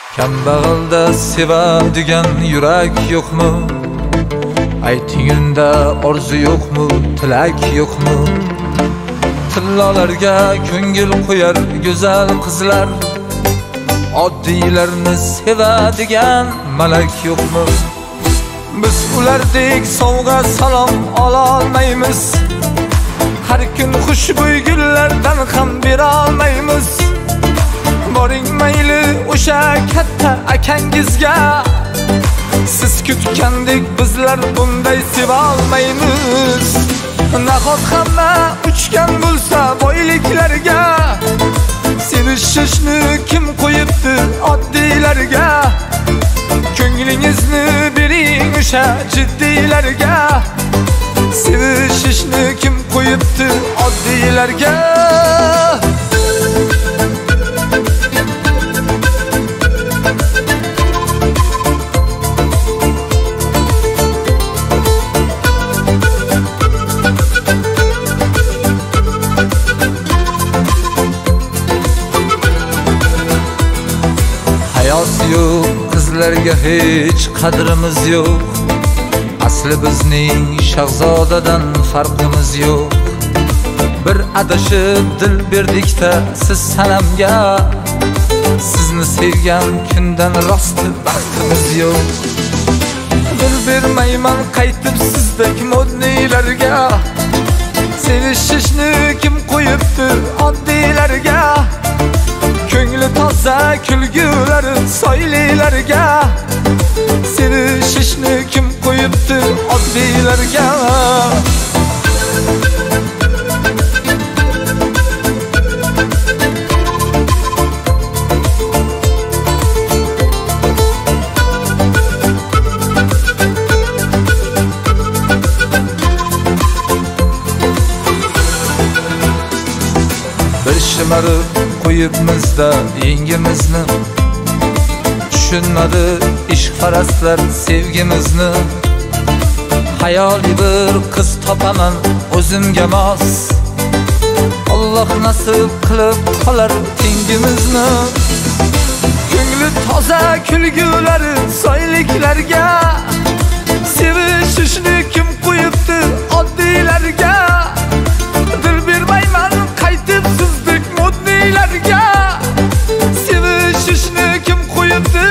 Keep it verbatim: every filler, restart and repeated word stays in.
Kambag'alda sevadigan yurak yo'qmi? Aytingunda orzu yo'qmi, tilak yo'qmi? Tillolarga ko'ngil qo'yar go'zal qizlar, oddiylarni sevadigan malak yo'qmi? Biz ulardek sovg'a salom ola olmaymiz, har kun xushbo'y gullardan ham bera olmaymiz. Boring mayli o'sha katta akangizga, siz kutgandek bizlar bunday seva olmaymiz. Nahot hamma uchgan bo'lsa boyliklarga, sevishishni kim qo'yibdi oddiylarga? Ko'nglingizni bering o'sha jiddiylarga, sevishishni kim qo'yibdi oddiylarga? Hayot yo'q, qizlarga hech qadrimiz yo'q. Asli bizning shahzodadan farqimiz yo'q. Bir adashib dil berdik-da siz sanamga, sizni sevgan kundan rosti baxtimiz yo'q. Dil bermayman qaytib sizdek modniylarga, sevishishni kim qo'yibdi oddiylarga? Ko'ngli toza kulgulari soylilarga, sevishishni kim qo'yibdi oddiylarga? Bir shimarib qo'yibmizda yengimizni, tushunmadi ishqparastlar sevgimizni. Hayoli bir qiz topaman o'zimga mos, Alloh nasib qilib qolar tengimizni. Ko'ngli toza kulgulari soyliklarga, sevishishni kim qo'yibdi oddiylarga? Dil bermayman qaytib sizdek modniylarga, sevishishni kim qo'yibdi